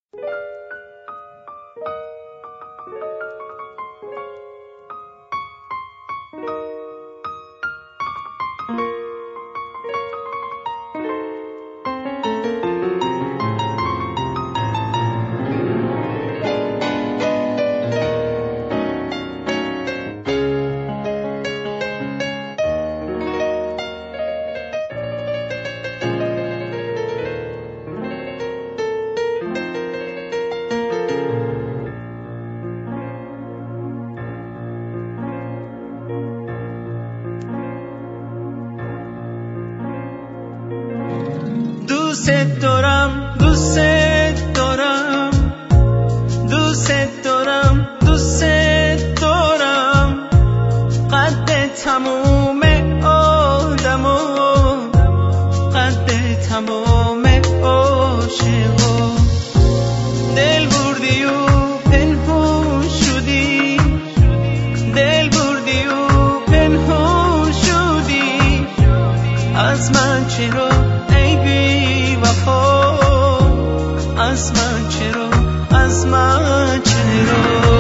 دوست دارم دوست دارم دوست دارم دوست دارم قد تموم آدما قد تمام عاشقا دل بردی و پنهون شدی دل بردی و پنهون شدی از من چرا ای بی وفا از من چرا از من چرا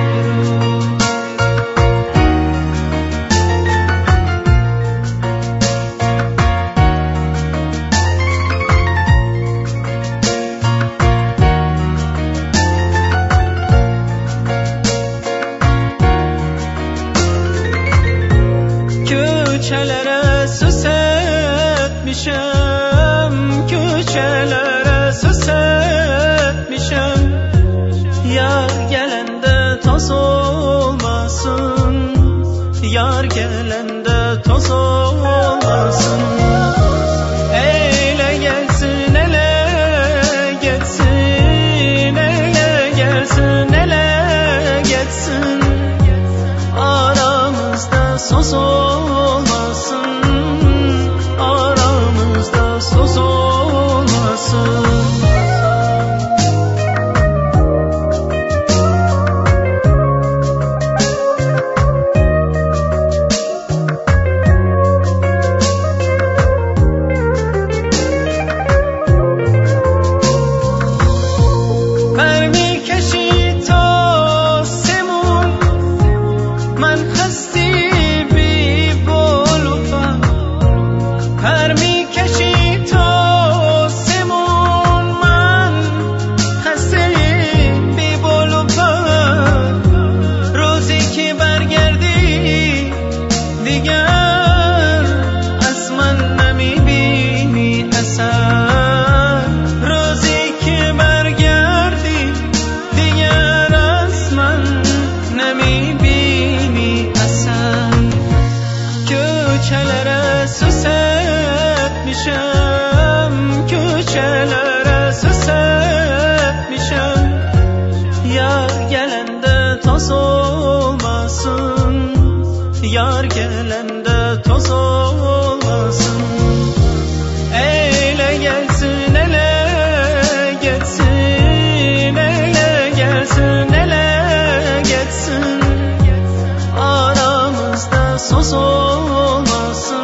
köçelere süs etmişem köçelere süs etmişem yar gelende toz olmasın yar gelende toz olmasın eyle gelsin ele geçsin ele gelsin ele geçsin aramızda söz olmasın aramızda söz olmasın köçelere süs etmişem köçelere süs etmişem yar gelende toz olmasın yar gelende toz olmasın eyle gelsin ele geçsin ele gelsin ele geçsin aramızda söz olmasın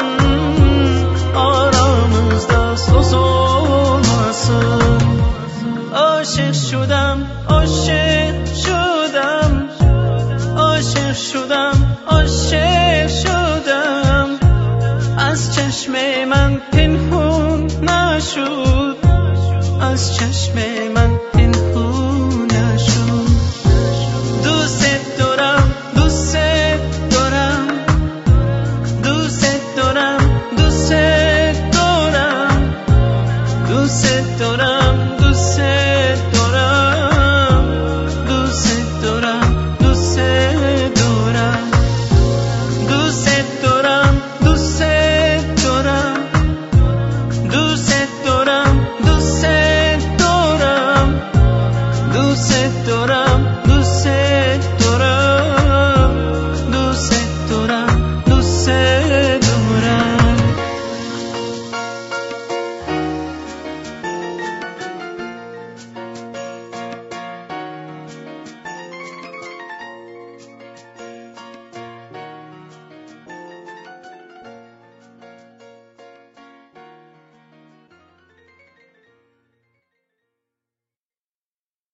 aramızda söz olmasın aşık şudam aşık şudam aşık şudam aşık şudam از چشم من پنهون نشد از چشم من